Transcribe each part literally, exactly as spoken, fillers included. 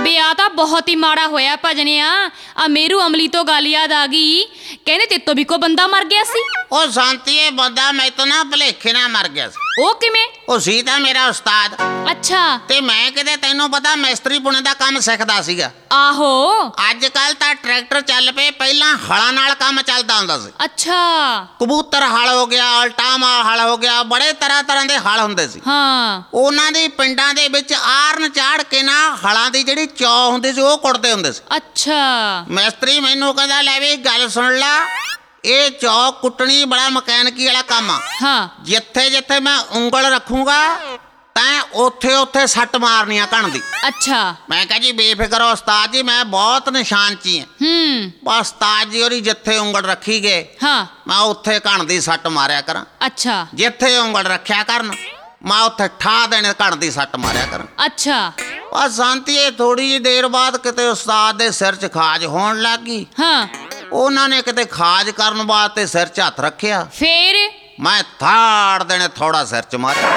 ਬੇ ਆ ਤਾਂ ਬਹੁਤ ਹੀ ਮਾੜਾ ਹੋਇਆ ਭਜਨਿਆ। ਆ ਮੇਰੂ ਅਮਲੀ ਤੋਂ ਗੱਲ ਯਾਦ ਆ ਗਈ, ਕਹਿੰਦੇ ਤੇਤੋਂ ਵੀ ਕੋਈ ਬੰਦਾ ਮਰ ਗਿਆ ਸੀ। ਉਹ ਸ਼ਾਂਤੀਏ ਬੰਦਾ ਮੈਥੋਂ ਨਾ ਭੁਲੇਖੇ ਨਾਲ ਮਰ ਗਿਆ ਸੀ। ਉਹ ਕਿਵੇਂ? ਉਹ ਸੀ ਤਾਂ ਮੇਰਾ ਉਸਤਾਦ। ਅੱਛਾ। ਤੇ ਮੈਂ ਕਿਤੇ ਤੈਨੂੰ ਪਤਾ ਮਿਸਤਰੀ ਪੁਣੇ ਦਾ ਕੰਮ ਸਿੱਖਦਾ ਸੀਗਾ। ਆਹੋ। ਅੱਜ ਕੱਲ ਤਾਂ ਟਰੈਕਟਰ ਚੱਲ ਪਏ, ਪਹਿਲਾਂ ਹਲਾਂ ਨਾਲ ਕੰਮ ਚੱਲਦਾ ਹੁੰਦਾ ਸੀ। ਅੱਛਾ। ਕਬੂਤਰ ਹਲ ਹੋ ਗਿਆ, ਅਲਟਾਮਾ ਹਲ ਹੋ ਗਿਆ, ਬੜੇ ਤਰ੍ਹਾਂ ਤਰ੍ਹਾਂ ਦੇ ਹਲ ਹੁੰਦੇ ਸੀ। ਹਾਂ। ਉਹਨਾਂ ਦੇ ਪਿੰਡਾਂ ਦੇ ਵਿੱਚ ਆਰਨ ਚਾੜ ਕੇ ਨਾ ਹਲਾਂ ਦੀ ਜਿਹੜੀ ਚੌ ਹੁੰਦੀ ਸੀ ਉਹ ਕੁੱਟਦੇ ਹੁੰਦੇ ਸੀ। ਅੱਛਾ। ਮਿਸਤਰੀ ਮੈਨੂੰ ਕਹਿੰਦਾ ਲੈ ਵੀ ਗੱਲ ਸੁਣ ਲਾ, ਇਹ ਚੌ ਕੁੱਟਣੀ ਬੜਾ ਮਕੈਨਿਕੀ ਵਾਲਾ ਕੰਮ ਆ। ਹਾਂ। ਜਿੱਥੇ ਜਿੱਥੇ ਮੈਂ ਉਂਗਲ ਰੱਖੂੰਗਾ ਤਾਂ ਉੱਥੇ ਉੱਥੇ ਸੱਟ ਮਾਰਨੀ ਆ ਕਣ ਦੀ। ਅੱਛਾ। ਮੈਂ ਕਿਹਾ ਜੀ ਬੇਫਿਕਰ ਹੋ ਉਸਤਾਦ ਜੀ, ਮੈਂ ਬਹੁਤ ਨਿਸ਼ਾਨ 'ਚ ਹੀ ਹਾਂ। ਹੂੰ। ਬਸ ਉਸਤਾਦ ਜੀ ਉਹਦੀ ਜਿੱਥੇ ਉਂਗਲ ਰੱਖੀ ਗਏ ਹਾਂ। ਮੈਂ ਉੱਥੇ ਕਣ ਦੀ ਸੱਟ ਮਾਰਿਆ ਕਰਾਂ। ਅੱਛਾ। ਜਿੱਥੇ ਉਂਗਲ ਰੱਖਿਆ ਕਰਨ ਮੈਂ ਉੱਥੇ ਠਾ ਦੇਣੇ ਕਣ ਦੀ ਸੱਟ ਮਾਰਿਆ ਕਰਾਂ। ਅੱਛਾ। ਬਸ ਸ਼ਾਂਤੀਏ ਥੋੜੀ ਜਿਹੀ ਦੇਰ ਬਾਅਦ ਕਿਤੇ ਉਸਤਾਦ ਦੇ ਸਿਰ 'ਚ ਖਾਜ ਹੋਣ ਲੱਗ ਗਈ। ਹਾਂ। ਉਹਨਾਂ ਨੇ ਕਿਤੇ ਖਾਜ ਕਰਨ ਵਾਸਤੇ ਸਿਰ 'ਚ ਹੱਥ ਰੱਖਿਆ, ਫੇਰ? ਮੈਂ ਥਾੜ ਦੇਣੇ ਥੋੜਾ ਸਿਰ 'ਚ ਮਾਰਿਆ।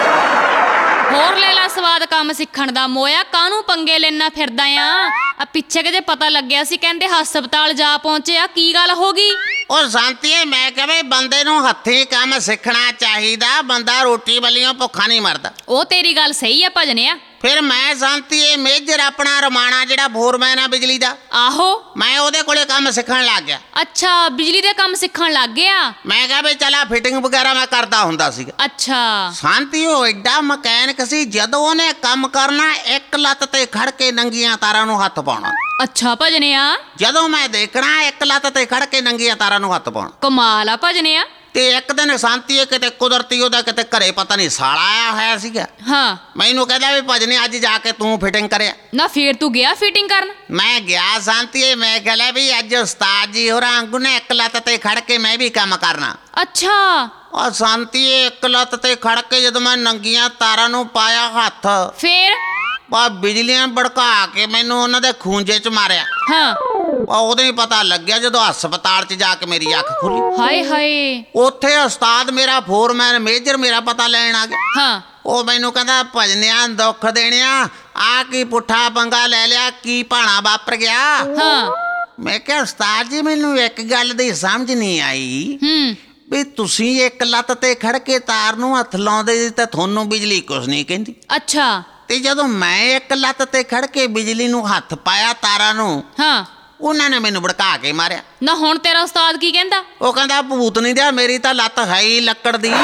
ਹੋਰ ਲੈ ਲਾ ਸਵਾਦ ਕੰਮ ਸਿੱਖਣ ਦਾ। ਮੋਇਆ ਕਾਹਨੂੰ ਪੰਗੇ ਲੈਣਾ ਫਿਰਦਾ ਆ? ਆ ਪਿੱਛੇ ਕਿਤੇ ਪਤਾ ਲੱਗਿਆ ਸੀ ਕਹਿੰਦੇ ਹਸਪਤਾਲ ਜਾ ਪਹੁੰਚਿਆ, ਕੀ ਗੱਲ ਹੋ ਗਈ? ਉਹ ਸ਼ਾਂਤੀਏ ਮੈਂ ਕਹੇ ਬੰਦੇ ਨੂੰ ਹੱਥੀਂ ਕੰਮ ਸਿੱਖਣਾ ਚਾਹੀਦਾ, ਬੰਦਾ ਰੋਟੀ ਵੱਲੋਂ ਭੁੱਖਾ ਨਹੀਂ ਮਰਦਾ। ਉਹ ਤੇਰੀ ਗੱਲ ਸਹੀ ਆ ਭਜਨਿਆ। ਫਿਰ ਮੈਂ ਸ਼ਾਂਤੀਏ ਮੇਜਰ ਆਪਣਾ ਰਮਾਣਾ ਜਿਹੜਾ ਫੋਰਮੈਨ ਆ ਬਿਜਲੀ ਦਾ, ਆਹੋ, ਮੈਂ ਉਹਦੇ ਕੋਲੇ ਕੰਮ ਸਿੱਖਣ ਲੱਗ ਗਿਆ। ਅੱਛਾ, ਬਿਜਲੀ ਦੇ ਕੰਮ ਸਿੱਖਣ ਲੱਗ ਗਿਆ। ਮੈਂ ਕਿਹਾ ਵੀ ਚਲਾ ਫਿਟਿੰਗ ਵਗੈਰਾ ਮੈਂ ਕਰਦਾ ਹੁੰਦਾ ਸੀਗਾ। ਅੱਛਾ। ਸ਼ਾਂਤੀ ਉਹ ਐਡਾ ਮਕੈਨਿਕ ਸੀ, ਜਦੋਂ ਉਹਨੇ ਕੰਮ ਕਰਨਾ ਇੱਕ ਲੱਤ ਤੇ ਖੜ ਕੇ ਨੰਗੀਆਂ ਤਾਰਾਂ ਨੂੰ ਹੱਥ ਪਾਉਣਾ। ਅੱਛਾ ਭਜਨਿਆ। ਜਦੋਂ ਮੈਂ ਦੇਖਣਾ ਇੱਕ ਲੱਤ ਤੇ ਖੜ ਕੇ ਨੰਗੀਆਂ ਤਾਰਾਂ ਨੂੰ ਹੱਥ ਪਾਉਣਾ। ਕਮਾਲ ਆ ਭਜਨਿਆ। ਤੇ ਇੱਕ ਦਿਨ ਸ਼ਾਂਤੀ ਕਿਤੇ ਕੁਦਰਤੀ ਉਹਦਾ ਕਿਤੇ ਘਰੇ ਪਤਾ ਨਹੀਂ ਸਾਲਾ ਆਇਆ ਹੋਇਆ ਸੀਗਾ। ਹਾਂ। ਮੈਨੂੰ ਕਹਿੰਦਾ ਵੀ ਭਜਨੇ ਅੱਜ ਜਾ ਕੇ ਤੂੰ ਫਿਟਿੰਗ ਕਰਿਆ। ਨਾ ਫੇਰ ਤੂੰ ਗਿਆ ਫਿਟਿੰਗ ਕਰਨ? ਮੈਂ ਗਿਆ ਸ਼ਾਂਤੀ, ਮੈਂ ਕਹਿੰਦਾ ਵੀ ਅੱਜ ਉਸਤਾਦ ਜੀ ਹੋਰਾਂ ਵਾਂਗੂ ਨੇ ਇੱਕ ਲੱਤ ਤੇ ਖੜ ਕੇ ਮੈਂ ਵੀ ਕੰਮ ਕਰਨਾ। ਅੱਛਾ। ਉਹ ਸ਼ਾਂਤੀ ਇੱਕ ਲੱਤ ਤੇ ਖੜ ਕੇ ਜਦੋਂ ਮੈਂ ਨੰਗੀਆਂ ਤਾਰਾਂ ਨੂੰ ਪਾਇਆ ਹੱਥ, ਫੇਰ? ਬਾ ਬਿਜਲੀਆਂ ਭੜਕਾ ਕੇ ਮੈਨੂੰ ਉਹਨਾਂ ਦੇ ਖੂੰਜੇ 'ਚ ਮਾਰਿਆ। ਹਾਂ। ਉਦੋਂ ਹੀ ਪਤਾ ਲੱਗਿਆ ਜਦੋਂ ਹਸਪਤਾਲ 'ਚ ਜਾ ਕੇ ਮੇਰੀ ਅੱਖ ਖੁੱਲੀ। ਹਾਏ ਹਾਏ। ਉੱਥੇ ਉਸਤਾਦ ਮੇਰਾ ਫੋਰਮੈਨ ਮੇਜਰ ਮੇਰਾ ਪਤਾ ਲੈਣ ਆ ਗਿਆ। ਹਾਂ। ਉਹ ਮੈਨੂੰ ਕਹਿੰਦਾ ਭਜਨਿਆਂ ਦੁੱਖ ਦੇਣਿਆ, ਆ ਕੀ ਪੁੱਠਾ ਪੰਗਾ ਲੈ ਲਿਆ, ਕੀ ਭਾਣਾ ਵਾਪਰ ਗਿਆ? ਹਾਂ। ਮੈਂ ਕਿਹਾ ਉਸਤਾਦ ਜੀ ਮੈਨੂੰ ਇੱਕ ਗੱਲ ਦੀ ਸਮਝ ਨਹੀਂ ਆਈ ਹੂੰ। ਵੀ ਤੁਸੀਂ ਇੱਕ ਲੱਤ ਤੇ ਖੜ ਕੇ ਤਾਰ ਨੂੰ ਹੱਥ ਲਾਉਂਦੇ ਸੀ ਤਾਂ ਤੁਹਾਨੂੰ ਬਿਜਲੀ ਕੁਛ ਨਹੀਂ ਕਹਿੰਦੀ, ਅੱਛਾ। ਤੇ ਜਦੋਂ ਮੈਂ ਇੱਕ ਲੱਤ ਤੇ ਖੜ ਕੇ ਬਿਜਲੀ ਨੂੰ ਹੱਥ ਪਾਇਆ ਤਾਰਾਂ ਨੂੰ, ਹਾਂ, ਉਹਨਾਂ ਨੇ ਮੈਨੂੰ ਭੜਕਾ ਕੇ ਮਾਰਿਆ। ਨਾ ਹੁਣ ਤੇਰਾ ਉਸਤਾਦ ਕੀ ਕਹਿੰਦਾ? ਉਹ ਕਹਿੰਦਾ ਭੂਤ ਨਹੀਂ ਦਿਆ, ਮੇਰੀ ਤਾਂ ਲੱਤ ਹੈ ਹੀ ਲੱਕੜ ਦੀ।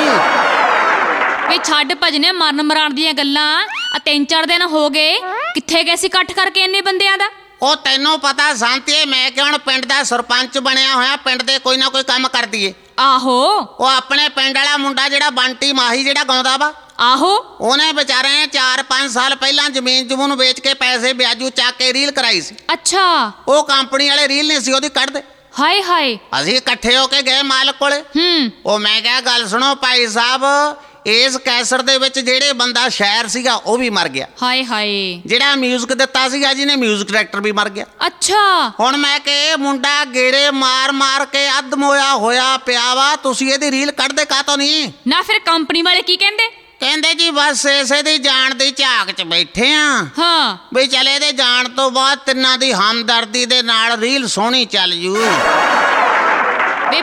ਵੀ ਛੱਡ ਭਜਨੇ ਮਰਨ ਮਰਾਣ ਦੀਆਂ ਗੱਲਾਂ। ਆ ਤਿੰਨ ਚਾਰ ਦਿਨ ਹੋ ਗਏ, ਕਿੱਥੇ ਗਏ ਸੀ ਇਕੱਠ ਕਰਕੇ ਇੰਨੇ ਬੰਦਿਆਂ ਦਾ? ਉਹ ਤੈਨੂੰ ਪਤਾ ਸ਼ਾਂਤੀ, ਮੈਂ ਕਿ ਹੁਣ ਪਿੰਡ ਦਾ ਸਰਪੰਚ ਬਣਿਆ ਹੋਇਆ, ਪਿੰਡ ਦੇ ਕੋਈ ਨਾ ਕੋਈ ਕੰਮ ਕਰ ਦਈਏ। ਆਹੋ। ਉਹ ਆਪਣੇ ਪਿੰਡ ਵਾਲਾ ਮੁੰਡਾ ਜਿਹੜਾ ਬੰਟੀ ਮਾਹੀ ਜਿਹੜਾ ਗਾਉਂਦਾ ਵਾ, ਆਹੋ, ਉਹਨੇ ਵਿਚਾਰੇ ਨੇ ਚਾਰ ਪੰਜ ਸਾਲ ਪਹਿਲਾਂ ਜ਼ਮੀਨ ਜਮੂਨ ਵੇਚ ਕੇ ਪੈਸੇ ਵਿਆਜੂ ਚੱਕ ਕੇ ਰੀਲ ਕਰਾਈ ਸੀ। ਅੱਛਾ। ਉਹ ਕੰਪਨੀ ਵਾਲੇ ਰੀਲ ਨਹੀਂ ਸੀ ਉਹਦੀ ਕੱਢਦੇ। ਹਾਏ ਹਾਏ। ਅਸੀਂ ਇਕੱਠੇ ਹੋ ਕੇ ਗਏ ਮਾਲਕ ਕੋਲੇ। ਹੂੰ। ਉਹ ਮੈਂ ਕਿਹਾ ਗੱਲ ਸੁਣੋ ਭਾਈ ਸਾਹਿਬ, ਇਸ ਕੈਸਟ ਦੇ ਵਿੱਚ ਜਿਹੜੇ ਬੰਦਾ ਸ਼ਾਇਰ ਸੀਗਾ ਉਹ ਵੀ ਮਰ ਗਿਆ। ਹਾਏ ਹਾਏ। ਜਿਹੜਾ ਮਿਊਜ਼ਿਕ ਦਿੱਤਾ ਸੀਗਾ ਜਿਹਨੇ ਮਿਊਜ਼ਿਕ ਡਾਇਰੈਕਟਰ ਵੀ ਮਰ ਗਿਆ। ਅੱਛਾ। ਹੁਣ ਮੈਂ ਕਿ ਇਹ ਮੁੰਡਾ ਗੇੜੇ ਮਾਰ ਮਾਰ ਕੇ ਅੱਧ ਮੋਇਆ ਹੋਇਆ ਪਿਆ ਵਾ, ਤੁਸੀਂ ਇਹਦੀ ਰੀਲ ਕੱਢਦੇ ਕਾਹਤੋਂ ਨਹੀਂ? ਨਾ ਫਿਰ ਕੰਪਨੀ ਵਾਲੇ ਕੀ ਕਹਿੰਦੇ? ਕਹਿੰਦੇ ਜੀ ਬਸ ਇਸੇ ਦੀ ਜਾਣ ਦੀ ਝਾਕ 'ਚ ਬੈਠੇ ਆ। ਹਾਂ। ਵੀ ਚਲੇ ਇਹਦੇ ਜਾਣ ਤੋਂ ਬਾਅਦ ਤਿੰਨਾਂ ਦੀ ਹਮਦਰਦੀ ਦੇ ਨਾਲ ਰੀਲ ਸੋਹਣੀ ਚੱਲ ਜੂ।